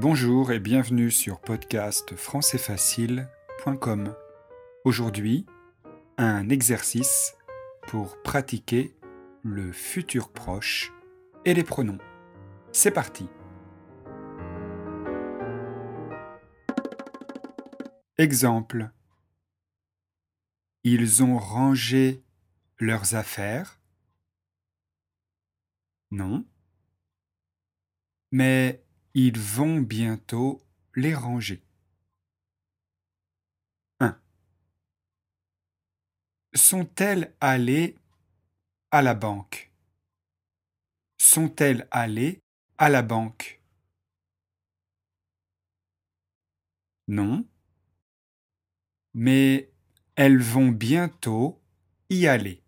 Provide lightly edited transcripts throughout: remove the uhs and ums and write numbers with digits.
Bonjour et bienvenue sur podcastfrancaisfacile.com. Aujourd'hui, un exercice pour pratiquer le futur proche et les pronoms. C'est parti. Exemple. Ils ont rangé leurs affaires. Non. Mais ils vont bientôt les ranger. 1. Sont-elles allées à la banque? Sont-elles allées à la banque? Non. Mais elles vont bientôt y aller.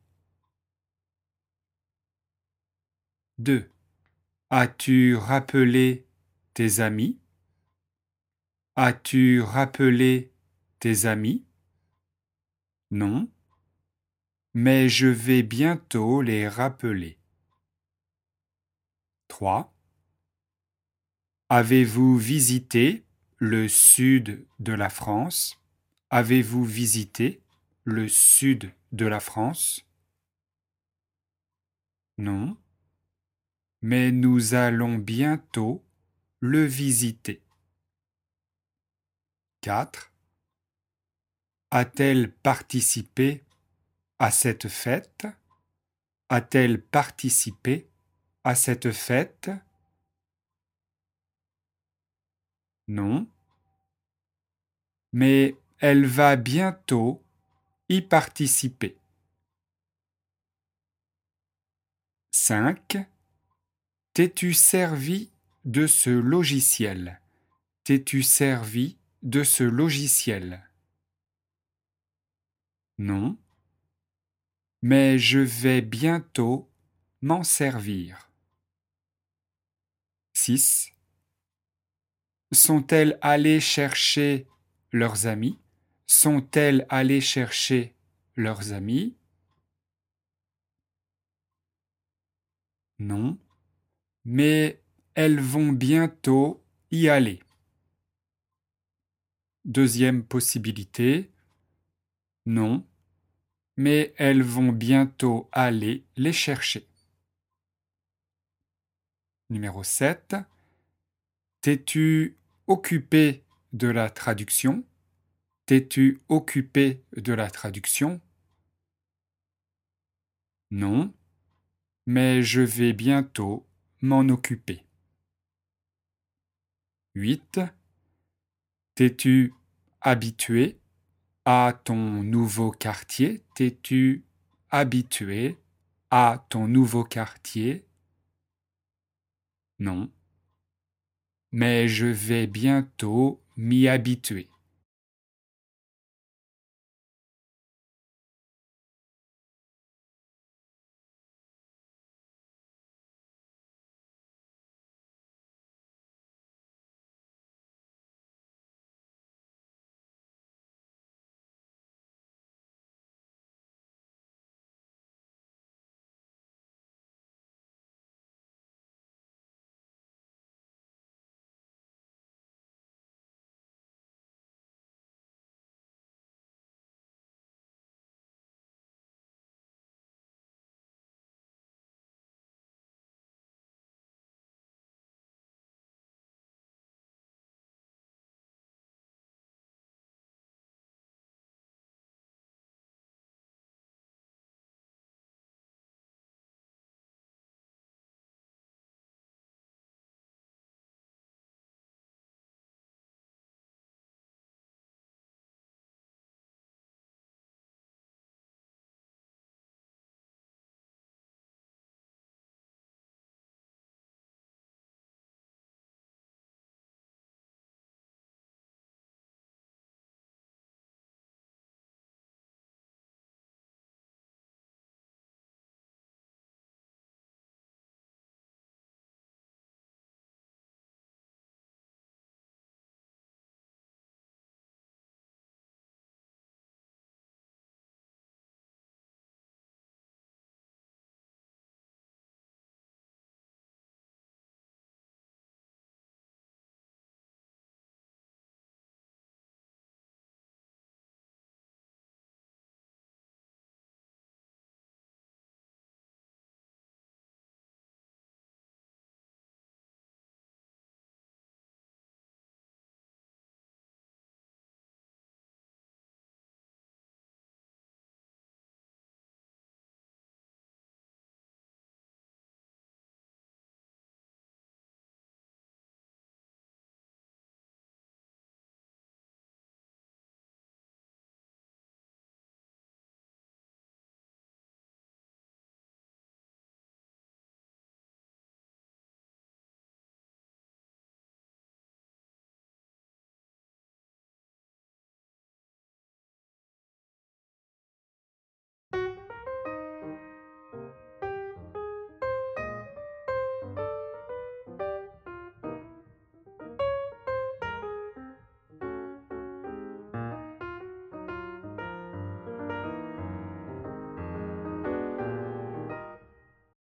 2. As-tu rappelé tes amis? As-tu rappelé tes amis? Non. Mais je vais bientôt les rappeler. 3. Avez-vous visité le sud de la France? Avez-vous visité le sud de la France? Non. Mais nous allons bientôt le visiter. 4. A-t-elle participé à cette fête? A-t-elle participé à cette fête? Non. Mais elle va bientôt y participer. 5. T'es-tu servi de ce logiciel? T'es-tu servi de ce logiciel? Non. Mais je vais bientôt m'en servir. 6. Sont-elles allées chercher leurs amis? Sont-elles allées chercher leurs amis? Non. Mais elles vont bientôt y aller. Deuxième possibilité. Non. Mais elles vont bientôt aller les chercher. Numéro 7. T'es-tu occupé de la traduction? T'es-tu occupé de la traduction? Non. Mais je vais bientôt m'en occuper. 8. T'es-tu habitué à ton nouveau quartier? T'es-tu habitué à ton nouveau quartier? Non. Mais je vais bientôt m'y habituer.